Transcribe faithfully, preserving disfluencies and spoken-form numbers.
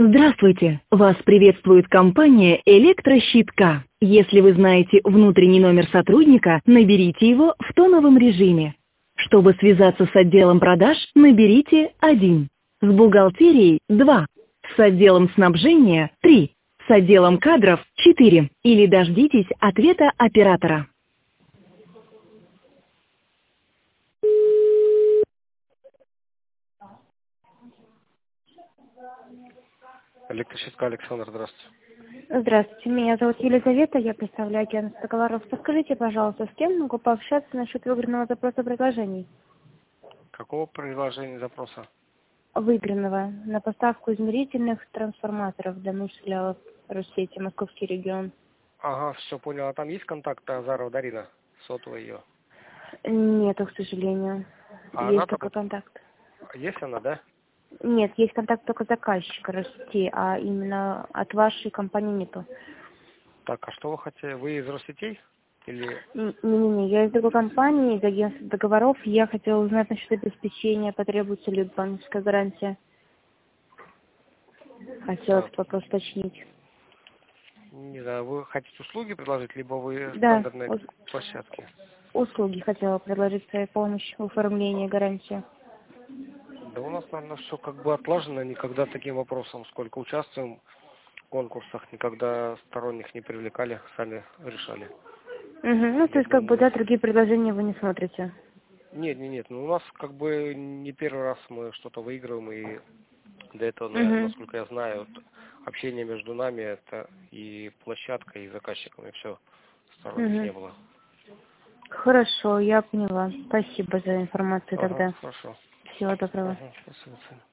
Здравствуйте! Вас приветствует компания «Электрощит.К». Если вы знаете внутренний номер сотрудника, наберите его в тоновом режиме. Чтобы связаться с отделом продаж, наберите один. С бухгалтерией – два. С отделом снабжения – три. С отделом кадров – четыре. Или дождитесь ответа оператора. Электрощитка Александр, здравствуйте. Здравствуйте, меня зовут Елизавета, я представляю агентство товаров. Подскажите, пожалуйста, с кем могу пообщаться насчет выбранного запроса предложений? Какого предложения запроса? Выбранного на поставку измерительных трансформаторов для нужд филиалов Россети, Московский регион. Ага, все понял. А там есть контакт Азарова Дарина? Сотовая ее. Нету, к сожалению. А Есть она только там... контакт. Есть она, да? Нет, есть контакт только заказчика Россети, а именно от вашей компании нету. Так, а что вы хотели? Вы из Россетей? Или... Не-не-не, я из другой компании, из агентства договоров. Я хотела узнать насчет обеспечения, потребуется ли банковская гарантия. Хотелось Так, бы просто уточнить. не знаю, вы хотите услуги предложить, либо вы Да, стандартные ус- площадки? услуги хотела предложить свою помощь в оформлении гарантии. Да у нас, наверное, все как бы отлажено. Никогда таким вопросом, сколько участвуем в конкурсах, никогда сторонних не привлекали, сами решали. Угу. Ну, то Я есть, как бы, думаю, да, другие предложения вы не смотрите. нет, нет, нет. Ну, у нас как бы не первый раз мы что-то выигрываем, и до этого, на- Угу. насколько я знаю, вот общение между нами это и площадка, и заказчиком, и все. Сторонних не Угу. было. Хорошо, я поняла. Спасибо за информацию Ага, тогда. хорошо. Всего доброго. Ага, до свидания.